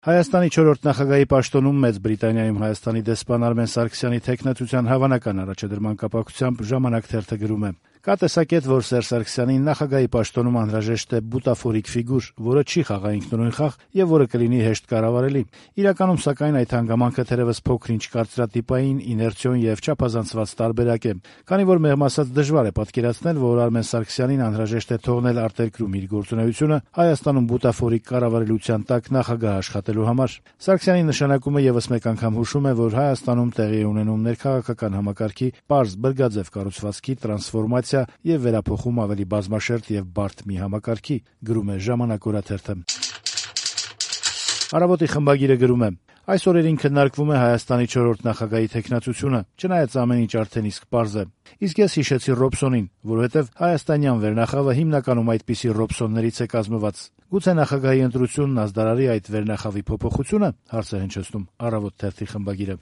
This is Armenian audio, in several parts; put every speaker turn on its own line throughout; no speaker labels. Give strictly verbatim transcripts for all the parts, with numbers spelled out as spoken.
Հայաստանի չորրորդ նախագահի պաշտոնում Մեծ Բրիտանիայում Հայաստանի դեսպան Արմեն Սարգսյանի թեկնածության հավանական առաջադրման կապակցությամբ «Ժամանակ» թերթը գրում է. «Կա տեսակետ, որ Սերժ Սարգսյանին նախագահի պաշտոնում անհրաժեշտ է բուտաֆորիկ ֆիգուր, որը չի խաղա ինքնուրույն խաղ եւ որը կլինի հեշտ կառավարելի։ Իրականում, սակայն, այդ հանգամանքը թերեւս փոքր-ինչ կարծրատիպային, իներցիոն եւ չափազանցված տարբերակ է, քանի որ մեղմ ասած դժվար է պատկերացնել, որ Արմեն Սարգսյանին անհրաժեշտ է թողնել արտերկրում իր գործունեությունը Հայաստանում բուտաֆորիկ կառավարելիության տակ նախագահ աշխատելու համար։ Սարգսյանի նշանակումը եւս մեկ անգամ հուշում է, որ Հայաստանում տեղի է ունենում ներքաղաքական համակարգի պարզ բրգաձև կառուցվածքի տրանսֆորմացիա եւ վերափոխում ավելի բազմաշերտ եւ բարդ մի համակարգի», գրում է «Ժամանակ» օրաթերթը։ Առավոտի խմբագիրը գրում է. «Այս օրերին քննարկվում է Հայաստանի չորրորդ նախագահի թեկնածությունը, չնայած ամեն ինչ արդեն իսկ պարզ է։ Իսկ ես հիշեցի Ռոբսոնին, որովհետեւ հայաստանյան վերնախավը հիմնականում այդպիսի Ռոբսոններից է կազմված։ Գուցե նախագահի ընտրությունն ազդարարի այդ վերնախավի փոփոխությունը», հարց է հնչեցնում «Առավոտ» թերթի խմբագիրը։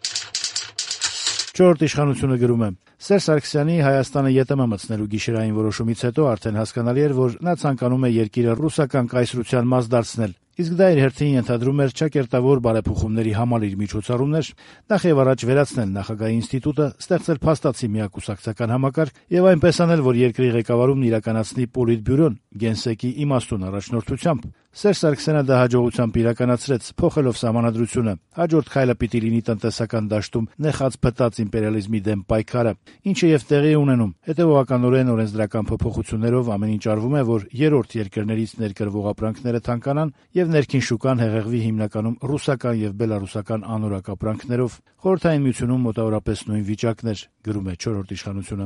«Չորրորդ իշխանությունը» գրում է. «Սերժ Սարգսյանի Հայաստանը ԵՏՄ մտցնելու գիշերային որոշումից հետո արդեն հասկանալի էր, որ նա ցանկանում է երկիրը ռուսական կայսրության մաս դարձնել։ Իսկ դա իր հերթին ենթադրում էր ճակերտավոր բարեփոխումների համալիր միջոցառումներ, նախ եւ առաջ վերացնել նախագահի ինստիտուտը, ստեղծել փաստացի միակուսակցական համակարգ եւ այնպես անել, որ երկրի ղեկավարումն իրականացնի Պոլիտբյուրոն Գենսեկի իմաստուն առաջնորդությամբ։ Սերժ Սարգսյանը դա հաջողությամբ իրականացրեց, փոխելով սահմանադրությունը։ Հաջորդ քայլը պիտի լինի տնտեսական դաշտում նեխած փտած իմպերիալիզմի դեմ պայքարը, ինչը եւ տեղի է ունենում։ Հետեւողականորեն օրենսդրական փոփոխություններով ամեն ինչ արվում է, որ երրորդ երկրներից ներկրվող ապրանքները թանկանան եւ ներքին շուկան հեղեղվի հիմնականում ռուսական եւ բելարուսական անորակ ապրանքներով։ Խորհրդային Միությունում մոտավորապես նույն վիճակն էր», գրում է «Չորրորդ իշխանությունը»։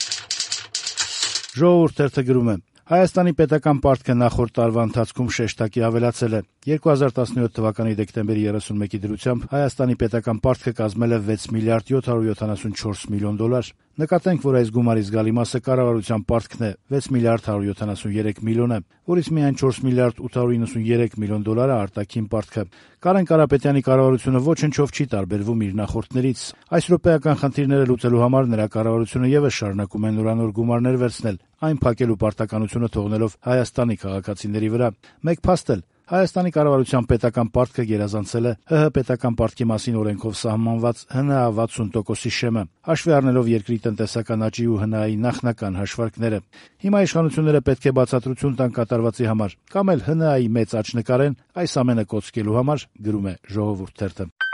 «Ժողովուրդ» թերթը գրում է. «Հայաստանի պետական պարտքը նախորդ տարվա ընթացքում շեշտակի ավելացել է։ երկու հազար տասնյոթ թվականի դեկտեմբերի երեսունմեկի դրությամբ Հայաստանի պետական պարտքը կազմել է վեց միլիարդ յոթ հարյուր յոթանասունչորս միլիոն դոլար։ Նկատենք, որ այս գումարի զգալի մասը կառավարության պարտքն է՝ վեց միլիարդ հարյուր յոթանասունյերեք միլիոն է, որից միայն չորս միլիարդ ութ հարյուր իննսունյերեք միլիոն դոլարը արտաքին պարտքը։ Կարեն Կարապետյանի կառավարությունը ոչնչով չի տարբերվում իր նախորդներից։ Այս րոպեական խնդիրները լուծելու համար նրա կառավարությունը եւս շարունակում է նորանոր գումարներ վերցնել, այն փակելու պարտականությունը թողնելով Հայաստանի քաղաքացիների վրա։ Մեկ փաստ էլ Հայաստանի կառավարության պետական պարտքը գերազանցել է ՀՀ պետական պարտքի մասին օրենքով սահմանված ՀՆԱ վաթսուն տոկոսի շեմը, հաշվի առնելով երկրի տնտեսական աճի ու ՀՆԱ-ի նախնական հաշվարկները։ Հիմա իշխանությունները պետք է բացատրություն տան կատարվածի համար, կամ էլ ՀՆԱ-ի մեծ աճ նկարեն այս ամենը կոծկելու համար», գրում է «Ժողովուրդ» թերթը։